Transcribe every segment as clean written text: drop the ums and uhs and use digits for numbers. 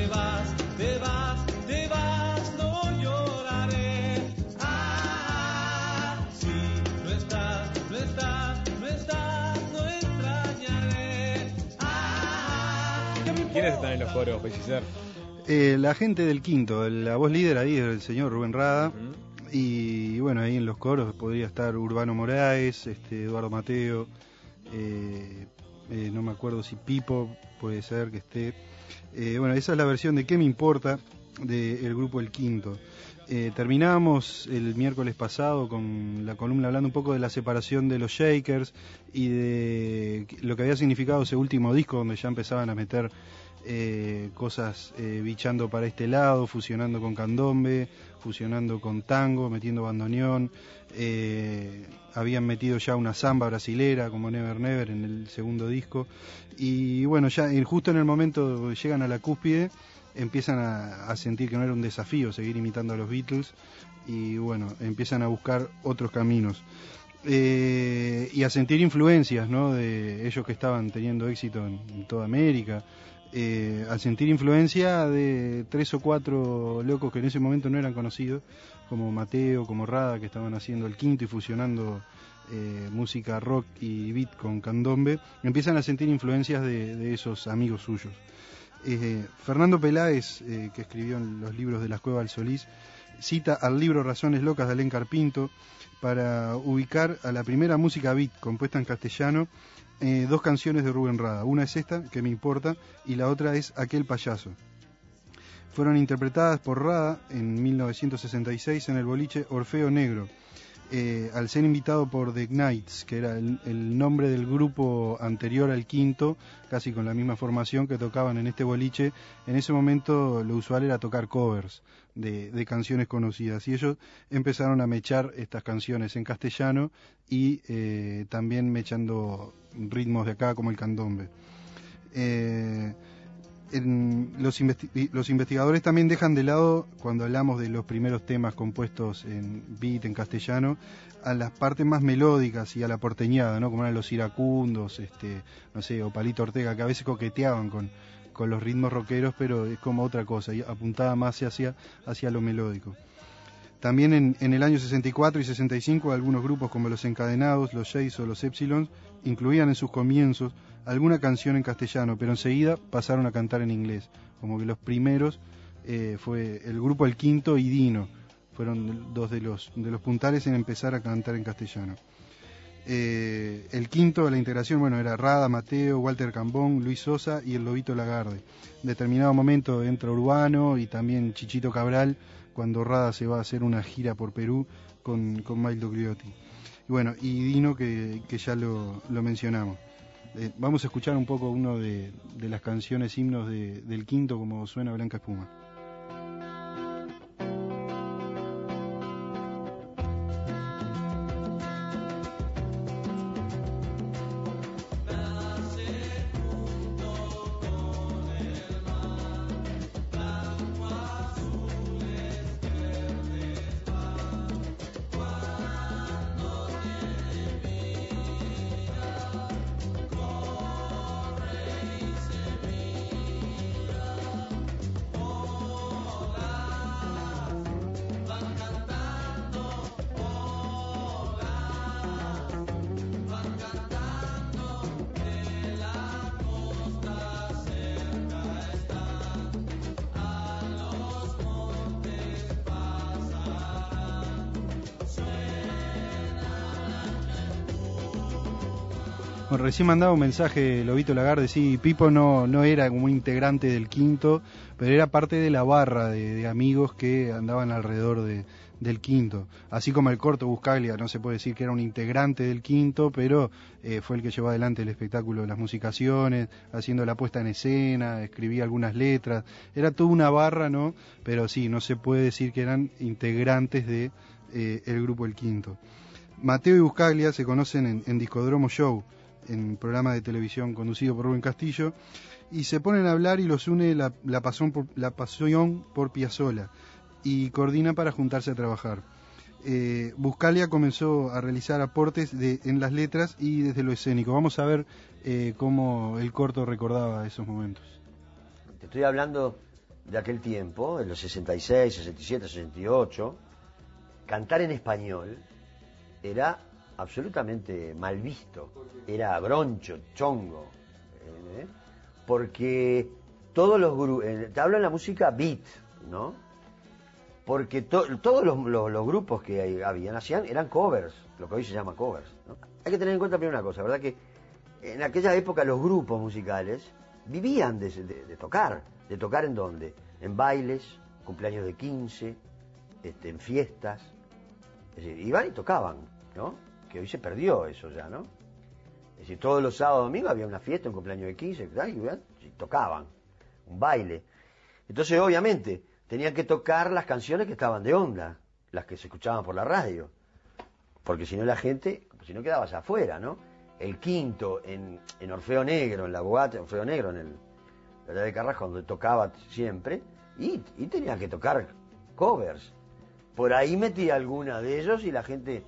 te vas, no lloraré. Si no estás, no extrañaré. ¿Quiénes están en los coros, Pellicer? La gente del Quinto, la voz líder ahí es el señor Rubén Rada. Y bueno, ahí en los coros podría estar Urbano Moraes, Eduardo Mateo, no me acuerdo si Pipo puede ser que esté. Bueno, esa es la versión de ¿Qué me importa? Del grupo El Quinto. Terminamos el miércoles pasado con la columna hablando un poco de la separación de los Shakers y de lo que había significado ese último disco, donde ya empezaban a meter cosas bichando para este lado, fusionando con candombe, fusionando con tango, metiendo bandoneón, habían metido ya una samba brasilera como Never Never en el segundo disco, y bueno, ya justo en el momento llegan a la cúspide, empiezan a sentir que no era un desafío seguir imitando a los Beatles, y bueno, empiezan a buscar otros caminos. Y a sentir influencias, ¿no?, de ellos que estaban teniendo éxito en toda América, a sentir influencia de 3 o 4 locos que en ese momento no eran conocidos, como Mateo, como Rada, que estaban haciendo El Quinto y fusionando música rock y beat con candombe. Empiezan a sentir influencias de esos amigos suyos. Fernando Peláez, que escribió en los libros de Las Cuevas del Solís, cita al libro Razones Locas de Alén Carpinto para ubicar a la primera música beat compuesta en castellano, 2 canciones de Rubén Rada. Una es esta, ¿Qué me importa?, y la otra es Aquel payaso. Fueron interpretadas por Rada en 1966 en el boliche Orfeo Negro, al ser invitado por The Knights, que era el nombre del grupo anterior al Quinto, casi con la misma formación, que tocaban en este boliche. En ese momento lo usual era tocar covers de canciones conocidas, y ellos empezaron a mechar estas canciones en castellano y también mechando ritmos de acá como el candombe. Los investigadores también dejan de lado, cuando hablamos de los primeros temas compuestos en beat en castellano, a las partes más melódicas y a la porteñada, ¿no?, como eran los iracundos, no sé, o Palito Ortega, que a veces coqueteaban con los ritmos rockeros, pero es como otra cosa, y apuntaba más hacia lo melódico. También en el año 64 y 65 algunos grupos como Los Encadenados, Los Jays o Los Epsilons incluían en sus comienzos alguna canción en castellano, pero enseguida pasaron a cantar en inglés. Como que los primeros fue el grupo El Quinto y Dino, fueron 2 de los puntales en empezar a cantar en castellano. El Quinto de la integración, bueno, era Rada, Mateo, Walter Cambón, Luis Sosa y el Lobito Lagarde. En determinado momento entra Urbano y también Chichito Cabral, cuando Rada se va a hacer una gira por Perú con Mildo Gliotti. Y bueno, y Dino, que ya lo mencionamos. Vamos a escuchar un poco uno de las canciones himnos del Quinto, como suena Blanca Espuma. Bueno, recién mandaba un mensaje Lobito Lagarde, sí, Pipo no era como un integrante del Quinto, pero era parte de la barra de amigos que andaban alrededor del Quinto. Así como el Corto Buscaglia, no se puede decir que era un integrante del Quinto, pero fue el que llevó adelante el espectáculo de las musicaciones, haciendo la puesta en escena, escribía algunas letras, era toda una barra, ¿no? Pero sí, no se puede decir que eran integrantes de el grupo El Quinto. Mateo y Buscaglia se conocen en Discodromo Show, en un programa de televisión conducido por Rubén Castillo, y se ponen a hablar y los une la pasión por Piazzolla, y coordinan para juntarse a trabajar. Buscaglia comenzó a realizar aportes en las letras y desde lo escénico. Vamos a ver cómo el Corto recordaba esos momentos. Te estoy hablando de aquel tiempo, en los 66, 67, 68, cantar en español era absolutamente mal visto, era broncho, chongo, porque todos los grupos, te hablo en la música beat, ¿no? Porque todos los grupos que hacían eran covers, lo que hoy se llama covers, ¿no? Hay que tener en cuenta primero una cosa, ¿verdad? Que en aquella época los grupos musicales vivían de tocar. ¿De tocar en dónde? En bailes, cumpleaños de 15, en fiestas. Es decir, iban y tocaban, ¿no? Que hoy se perdió eso ya, ¿no? Es decir, todos los sábados y domingos había una fiesta, un cumpleaños de 15, y tocaban, un baile. Entonces, obviamente, tenían que tocar las canciones que estaban de onda, las que se escuchaban por la radio. Porque si no la gente, si no quedabas afuera, ¿no? El Quinto en Orfeo Negro, en la boate Orfeo Negro, en la de Carrasco, donde tocaba siempre, y tenía que tocar covers. Por ahí metía alguna de ellos y la gente...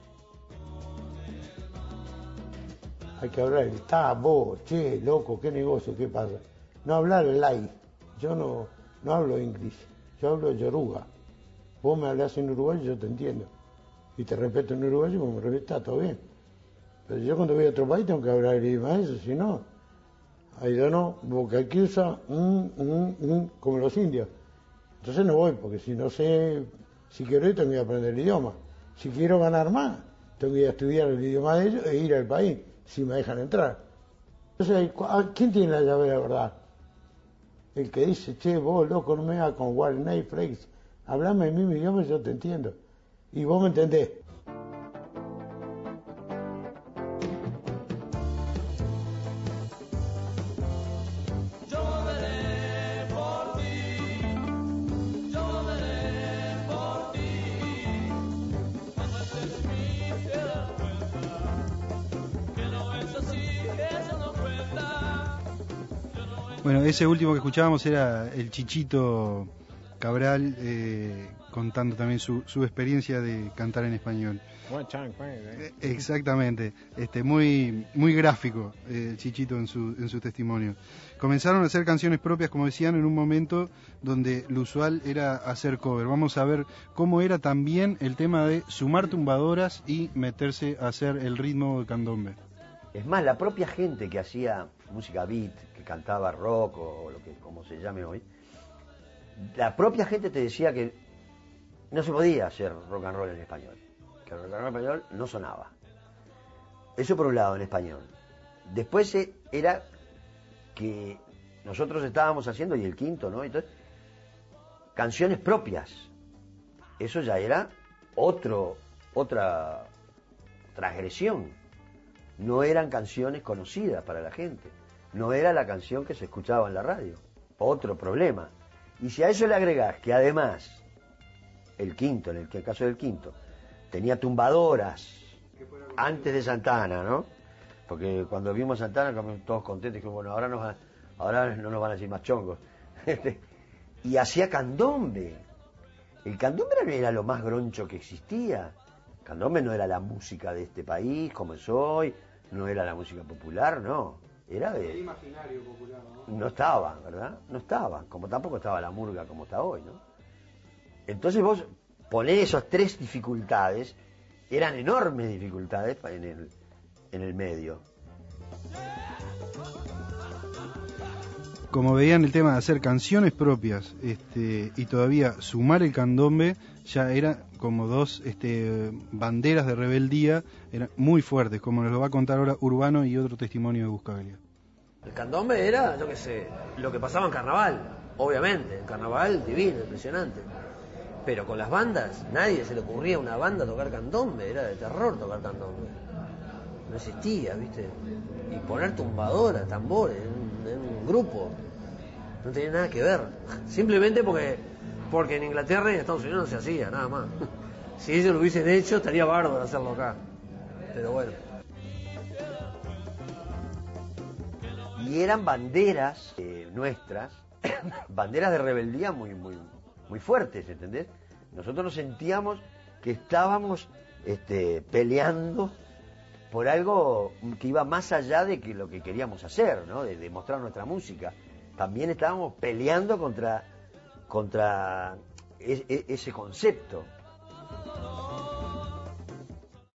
Hay que hablar, está, vos, che, loco, qué negocio, qué pasa. No hablar el live. Yo no hablo inglés, yo hablo yoruba. Vos me hablas en uruguayo, yo te entiendo. Y te respeto en uruguayo, como me respetas, todo bien. Pero yo cuando voy a otro país tengo que hablar el idioma eso, si no, ahí yo no, porque aquí usa como los indios. Entonces no voy, porque si no sé, si quiero ir, tengo que aprender el idioma. Si quiero ganar más, tengo que ir a estudiar el idioma de ellos e ir al país, si me dejan entrar. Entonces, ¿quién tiene la llave de la verdad? El que dice, che, vos, loco, no me hagas con Wild Night Flakes, hablame en mi idioma y yo te entiendo. Y vos me entendés. Bueno, ese último que escuchábamos era el Chichito Cabral contando también su experiencia de cantar en español. Exactamente, muy gráfico el Chichito en su testimonio. Comenzaron a hacer canciones propias, como decían, en un momento donde lo usual era hacer cover. Vamos a ver cómo era también el tema de sumar tumbadoras y meterse a hacer el ritmo de candombe. Es más, la propia gente que hacía música beat, que cantaba rock o lo que como se llame hoy, la propia gente te decía que no se podía hacer rock and roll en español, que el rock and roll en español no sonaba. Eso por un lado, en español. Después era que nosotros estábamos haciendo, y el Quinto, ¿no? Entonces, canciones propias. Eso ya era otra transgresión. No eran canciones conocidas para la gente. No era la canción que se escuchaba en la radio. Otro problema. Y si a eso le agregás que además el Quinto, en el caso del Quinto, tenía tumbadoras antes de Santana, ¿no? Porque cuando vimos Santana, todos contentos, dijimos, bueno, ahora no nos van a decir más chongos. Y hacía candombe. El candombe era lo más groncho que existía. Candombe no era la música de este país, como es hoy, no era la música popular, no. Era de... El imaginario popular, ¿no? No estaba, ¿verdad? No estaba, como tampoco estaba la murga como está hoy, ¿no? Entonces vos ponés esas tres dificultades, eran enormes dificultades en el medio. Como veían, el tema de hacer canciones propias y todavía sumar el candombe ya era como dos banderas de rebeldía, eran muy fuertes, como nos lo va a contar ahora Urbano y otro testimonio de Buscaglia. El candombe era, yo qué sé, lo que pasaba en carnaval, obviamente, en carnaval divino, impresionante. Pero con las bandas, nadie se le ocurría a una banda tocar candombe, era de terror tocar candombe. No existía, ¿viste? Y poner tumbadoras, tambores en un grupo, no tenía nada que ver. Simplemente porque en Inglaterra y en Estados Unidos no se hacía, nada más. Si ellos lo hubiesen hecho, estaría bárbaro hacerlo acá. Pero bueno. Y eran banderas nuestras, banderas de rebeldía muy fuertes, ¿entendés? Nosotros nos sentíamos que estábamos peleando por algo que iba más allá de que lo que queríamos hacer, ¿no? De mostrar nuestra música. También estábamos peleando contra contra ese concepto.